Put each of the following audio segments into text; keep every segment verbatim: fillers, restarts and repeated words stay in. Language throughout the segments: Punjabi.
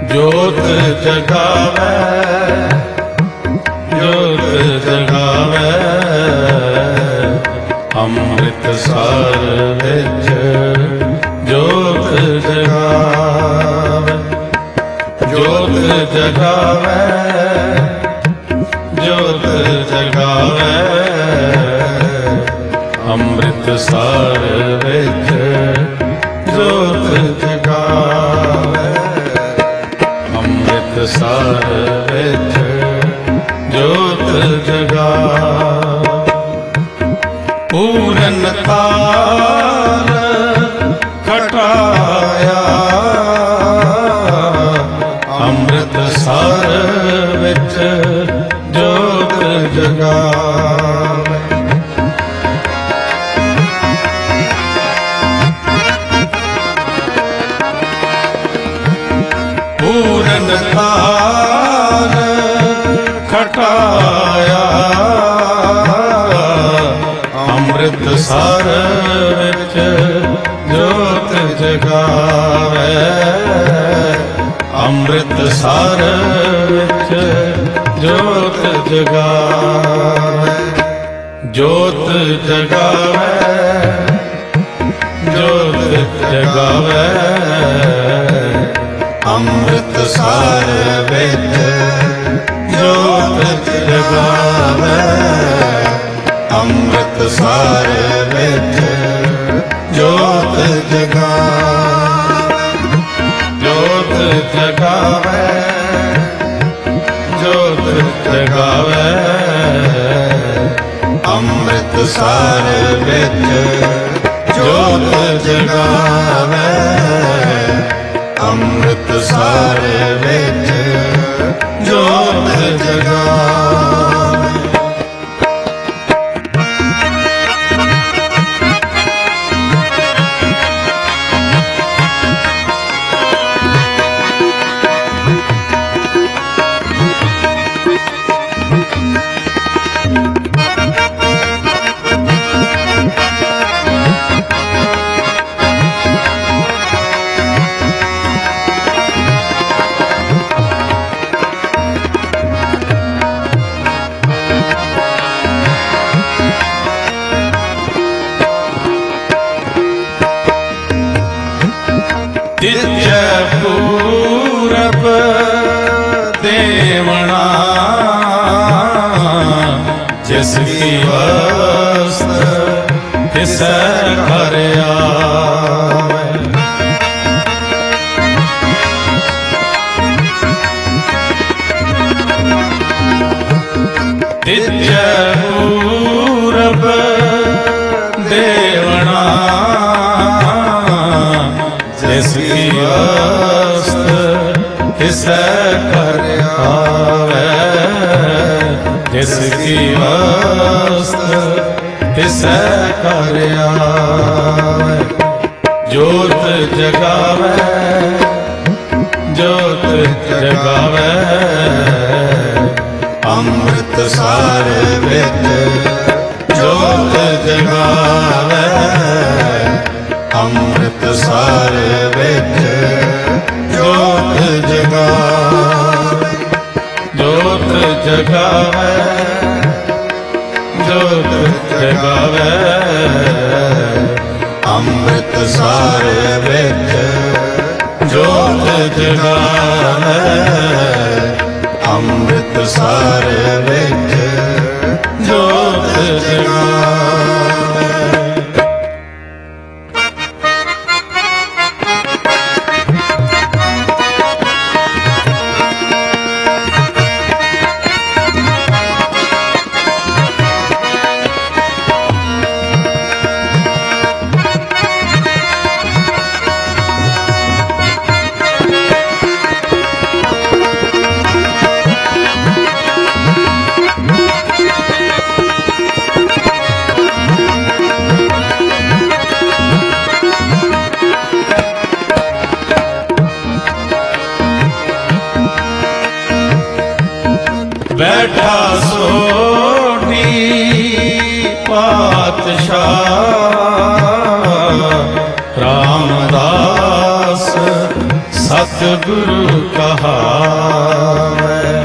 ਜੋਤ ਜਗਾਵੇ ਜੋਤ ਜਗਾਵੇ ਅੰਮ੍ਰਿਤਸਰ ਵਿੱਚ ਜੋਤ ਜਗਾਵੇ ਜੋਤ ਜਗਾਵੇ ਜੋਤ ਜਗਾਵੇ ਅੰਮ੍ਰਿਤਸਰ ਵਿੱਚ ਜੋਤ ਜਗਾਵੇ ਅੰਮ੍ਰਿਤਸਰ ਵਿੱਚ ਜੋਤ ਜਗਾਵੇ ਪੂਰਨ ਕਾਲ ਘਟਾਇਆ ਅੰਮ੍ਰਿਤਸਰ ਵਿੱਚ ਜੋਤ ਜਗਾਵੇ ਪੂਰਨ ਕਾਲ ਘਟਾਇਆ ਅੰਮ੍ਰਿਤਸਰ ਵਿੱਚ ਜੋਤ ਜਗਾਵੇ ਅੰਮ੍ਰਿਤਸਰ ਵਿੱਚ ਜੋਤ ਜਗਾਵੇ ਜੋਤ ਜਗਾਵੇ ਜੋਤ ਜਗਾਵੇ ਅੰਮ੍ਰਿਤਸਰ ਵਿੱਚ ਜੋਤ ਜਗਾਵੇ ਅੰਮ੍ਰਿਤਸਰ ਵਿੱਚ ਜੋਤ ਜਗਾਵੇ ਜੋਤ ਜਗਾਵੇ ਜੋਤ ਜਗਾਵੇ ਅੰਮ੍ਰਿਤਸਰ ਵਿੱਚ ਜੋਤ ਜਗਾਵੇ ਅੰਮ੍ਰਿਤਸਰ ਵਿੱਚ ਜੋਤ ਜਗਾਵੇ ਤਿਜੈ ਪੂਰਬ ਦੇਵਣਾ ਜਿਸ ਕੀ ਵਸਤ ਤਿਸੈ ਘਰ ਆਵੈ ਤਿਜੈ ਪੂਰਬ ਦੇਵਣਾ ਜਿਸ ਕੀ ਵਸਤ ਤਿਸੈ ਘਰ ਆਵੈ ਜਿਸ ਕੀ ਵਸਤ ਤਿਸੈ ਘਰ ਆਵੈ ਜੋਤ ਜਗਾਵੇ ਜੋਤ ਜਗਾਵੇ ਅੰਮ੍ਰਿਤਸਰ ਵਿੱਚ ਜੋਤ ਜਗਾਵੇ ਅੰਮ੍ਰਿਤਸਰ ਵਿੱਚ ਜੋਤ ਜਗਾਵੇ ਜੋਤ ਜਗਾਵੇ ਜੋਤ ਜਗਾਵੇ ਅੰਮ੍ਰਿਤਸਰ ਵਿੱਚ ਜੋਤ ਜਗਾਵੇ ਅੰਮ੍ਰਿਤਸਰ ਵਿੱਚ ਜੋਤ ਜਗਾਵੇ बैठा सोनी पातशाह रामदास ਸਤਿਗੁਰੂ ਕਹਾਵੈ।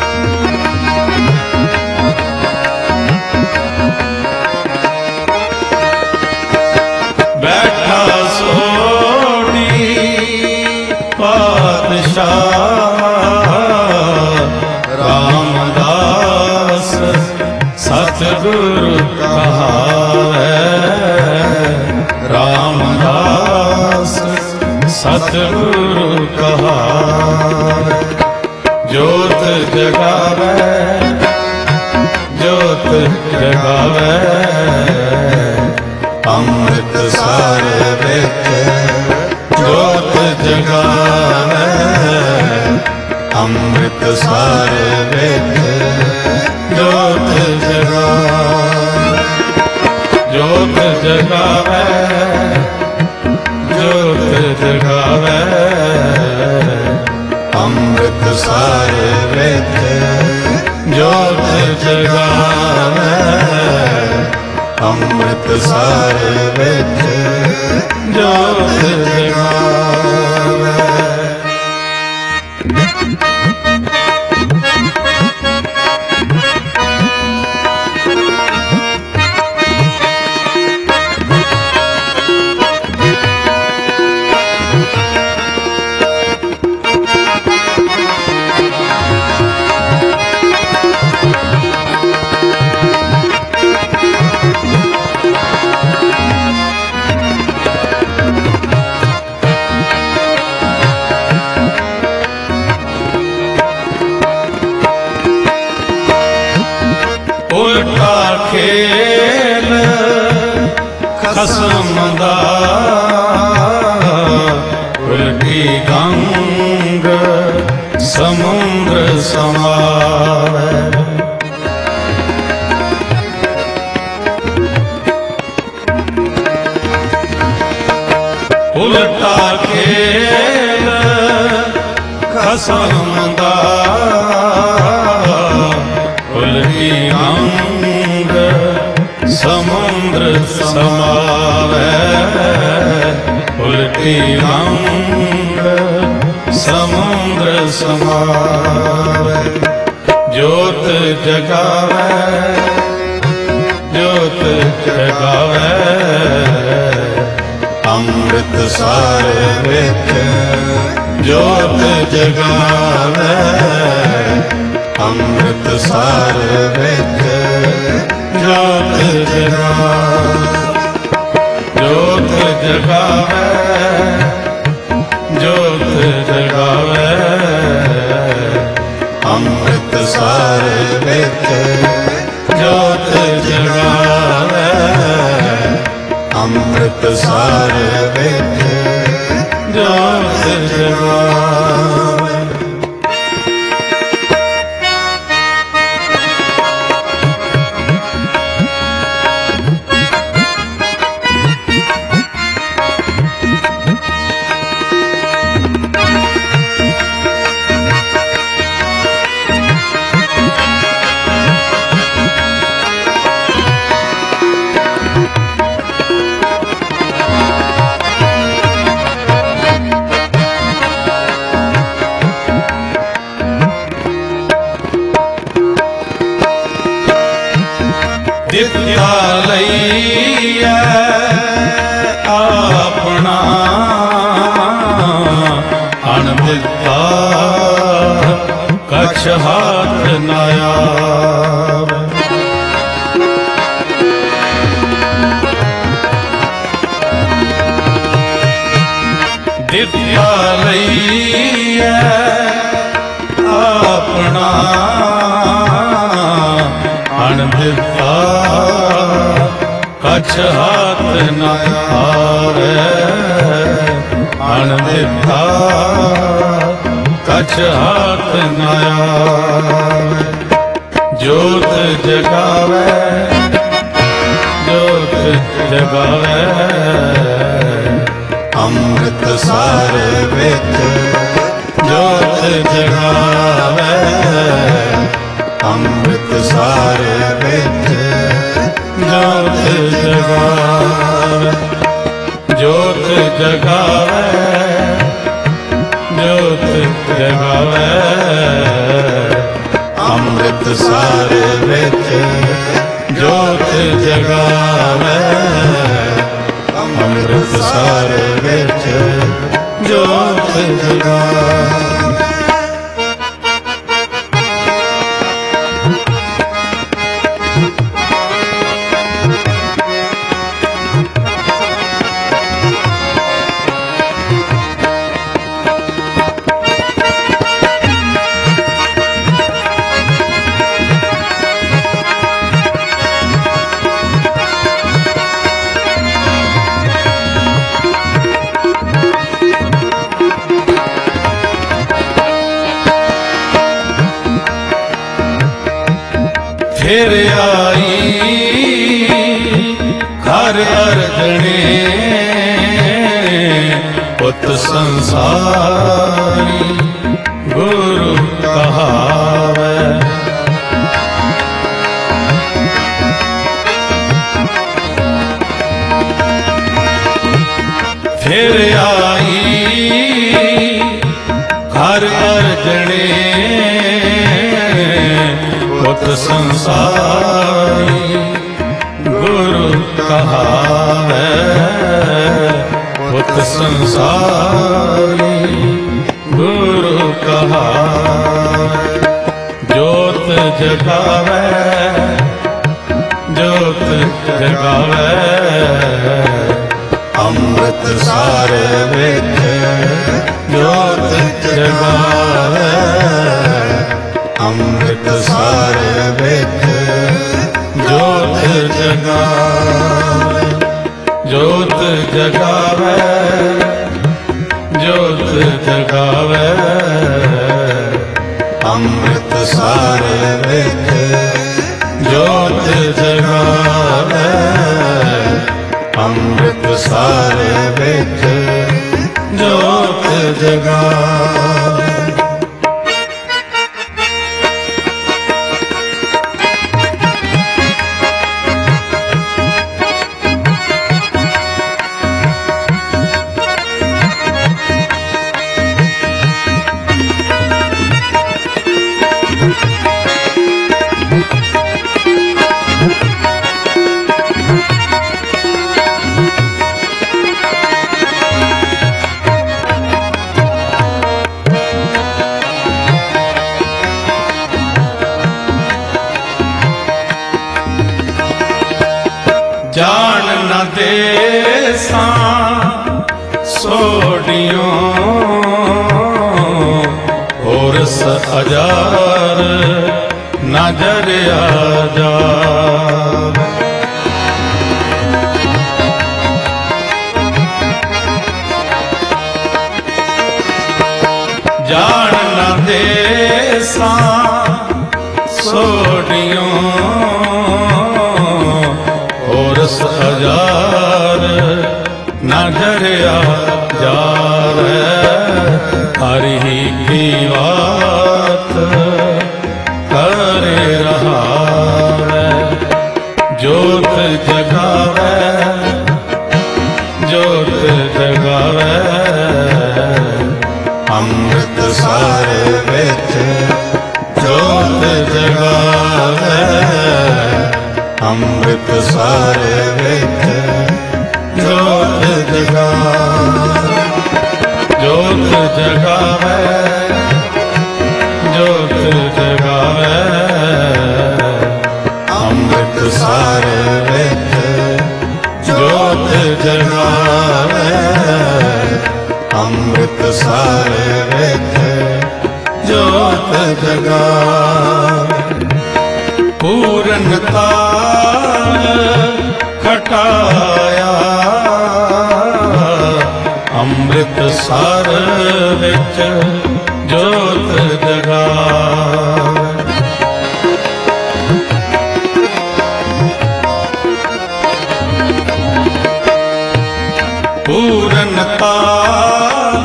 ਬੈਠਾ ਸੋਢੀ ਪਾਤਸ਼ਾਹ ਰਾਮਦਾਸ ਸਤਿਗੁਰੂ ਕਹਾਵੈ। ਰਾਮਦਾਸ ਸਤਿਗੁਰੂ ਕਹਾਵੈ। ਜੋਤ ਜਗਾਵੈ ਜੋਤ ਜਗਾਵੈ ਅੰਮ੍ਰਿਤ ਸਰ ਵਿੱਚ ਜੋਤ ਜਗਾਵੈ। ਅੰਮ੍ਰਿਤ ਸਰ ਵਿੱਚ ਜੋਤ ਜਗਾਵੈ। ਜੋਤ ਜਗਾਵੈ ਜੋਤ ਜਗਾਵੈ ਅੰਮ੍ਰਿਤ ਸਰ ਵਿੱਚ ਜੋਤ ਜਗਾਵੈ। ਅੰਮ੍ਰਿਤ ਸਰ ਵਿੱਚ ਜੋਤ ਜਗਾਵੈ। ਉਲਟਾ ਖੇਲ ਖਸਮ ਦਾ ਉਲਟੀ ਗੰਗ ਸਮੁੰਦਰ ਸਮਾਵੈ। ਉਲਟਾ ਖੇਲ ਖਸਮ ਦਾ ਉਲਟੀ ਅੰਗ ਸਮੁੰਦਰ ਸਮਾਵੈ। ਉਲਟੀ ਅੰਗ ਸਮੁੰਦਰ ਸਮਾਵੈ। ਜੋਤ ਜਗਾਵੈ ਜੋਤ ਜਗਾਵੈ ਅੰਮ੍ਰਿਤ ਸਰ ਵਿੱਚ ਜੋਤ ਜਗਾਵੈ। ਅੰਮ੍ਰਿਤ ਸਰ ਵਿੱਚ ਜੋਤ ਜਗਾਵੈ। ਜੋਤ ਜਗਾਵੈ ਜੋਤ ਜਗਾਵੈ ਅੰਮ੍ਰਿਤ ਸਰ ਵਿੱਚ ਜੋਤ ਜਗਾਵੈ। ਅੰਮ੍ਰਿਤ ਸਰ ਵਿੱਚ ਜੋਤ ਜਗਾਵੈ। ਦਿੱਤਾ ਲਈਐ ਆਪਣਾ ਅਣ ਦਿੱਤਾ ਕਛ ਹੱਥ ਨ ਆਵੈ। ਦਿੱਤਾ ਲਈਐ ਆਪਣਾ ਅਣ ਦਿੱਤਾ ਕਛ ਹੱਥ ਨ ਆਵੈ। ਅਣ ਦਿੱਤਾ ਕਛ ਹੱਥ ਨ ਆਵੈ। ਜੋਤ ਜਗਾਵੈ ਜੋਤ ਜਗਾਵੈ ਅੰਮ੍ਰਿਤ ਸਰ ਵਿੱਚ ਜੋਤ ਜਗਾਵੈ। ਅੰਮ੍ਰਿਤ ਸਰ ਵਿੱਚ ਜੋਤ ਜਗਾਵੈ। ਜੋਤ ਜਗਾਵੈ ਜੋਤ ਜਗਾਵੇ ਅੰਮ੍ਰਿਤਸਰ ਵਿੱਚ ਜੋਤ ਜਗਾਵੇ ਅੰਮ੍ਰਿਤਸਰ ਵਿੱਚ ਜੋਤ ਜਗਾਵੇ। ਫਿਰ ਆਈ ਘਰ ਅਰਜਣੇ ਪੁੱਤ ਸੰਸਾਰੀ ਗੁਰੂ ਕਹਾਵੇ। ਫਿਰ ਆਈ ਘਰ ਅਰਜਣੇ ਪੁੱਤ ਸੰਸਾਰੀ ਗੁਰੂ ਕਹਾਵੇ। ਪੁੱਤ ਸੰਸਾਰੀ ਗੁਰੂ ਕਹਾਵੇ। ਜੋਤ ਜਗਾਵੇ ਜੋਤ ਜਗਾਵੇ ਅੰਮ੍ਰਿਤਸਰ ਵਿੱਚ ਜੋਤ ਜਗਾਵੇ ਅੰਮ੍ਰਿਤਸਰ ਵਿੱਚ ਜੋਤ ਜਗਾਵੇ ਜੋਤ ਜਗਾਵੇ ਜੋਤ ਜਗਾਵੇ ਅੰਮ੍ਰਿਤਸਰ ਵਿੱਚ ਜੋਤ ਜਗਾਵੇ ਅੰਮ੍ਰਿਤਸਰ ਵਿੱਚ ਜੋਤ ਜਗਾਵੇ। ਜਾਣ ਨਾ ਦੇਸਾਂ ਸੋਢਿਓ ਹੋਰਸ ਹਜ਼ਾਰ ਨਾ ਜਰਿਆ ਜਾਵੇ। ਜਾਣ ਨਾ ਦੇਸਾਂ ਸੋਢਿਓ ਹੋਰਸ ਹਜ਼ਾਰ ਨਾ ਜਰਿਆ ਜਾਵੇ। ਹਰਿ ਕੀ ਬਾਤ ਕਰੇ ਰਹਾਵੇ ਜੋਤ ਜਗਾਵੇ ਜੋਤ ਜਗਾਵੇ ਅੰਮ੍ਰਿਤਸਰ ਵਿੱਚ ਜੋਤ ਜਗਾਵੇ ਅੰਮ੍ਰਿਤਸਰ ਵਿੱਚ ਜੋਤ ਜਗਾਵੇ ਜੋਤ ਜਗਾਵੇ ਜੋਤ ਜਗਾਵੇ ਅੰਮ੍ਰਿਤਸਰ ਵਿੱਚ ਜੋਤ ਜਗਾਵੇ ਅੰਮ੍ਰਿਤਸਰ ਵਿੱਚ ਜੋਤ ਜਗਾਵੇ। ਪੂਰਨ ਤਾਲ ਖਟਾਇਆ ਅੰਮ੍ਰਿਤਸਰ ਵਿੱਚ ਜੋਤ ਜਗਾਵੇ। ਪੂਰਨ ਤਾਲ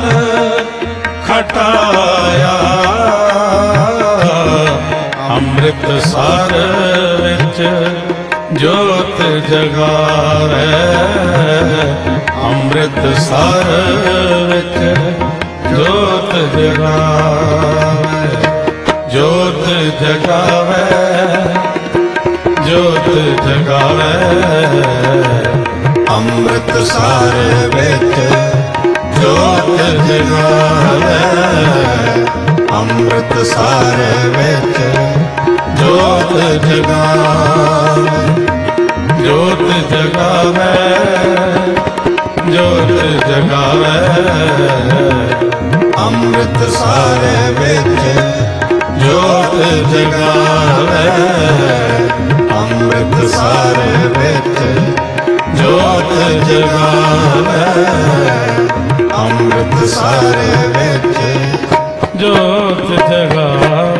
ਖਟਾਇਆ ਅੰਮ੍ਰਿਤਸਰ ਵਿੱਚ ਜੋਤ ਜਗਾਵੇ ਅੰਮ੍ਰਿਤਸਰ ਵਿੱਚ ਜੋਤ ਜਗਾਵੇ ਜੋਤ ਜਗਾਵੇ ਜੋਤ ਜਗਾਵੇ ਅੰਮ੍ਰਿਤਸਰ ਵਿੱਚ ਜੋਤ ਜਗਾਵੇ ਅੰਮ੍ਰਿਤਸਰ ਵਿੱਚ ਜੋਤ ਜਗਾਵੇ ਜੋਤ ਜਗਾਵੇ ਜੋਤ ਜਗਾਵੇ ਅੰਮ੍ਰਿਤਸਰ ਵਿੱਚ ਜੋਤ ਜਗਾਵੇ ਅੰਮ੍ਰਿਤਸਰ ਵਿੱਚ ਜੋਤ ਜਗਾਵੇ ਅੰਮ੍ਰਿਤਸਰ ਵਿੱਚ ਜੋਤ ਜਗਾਵੇ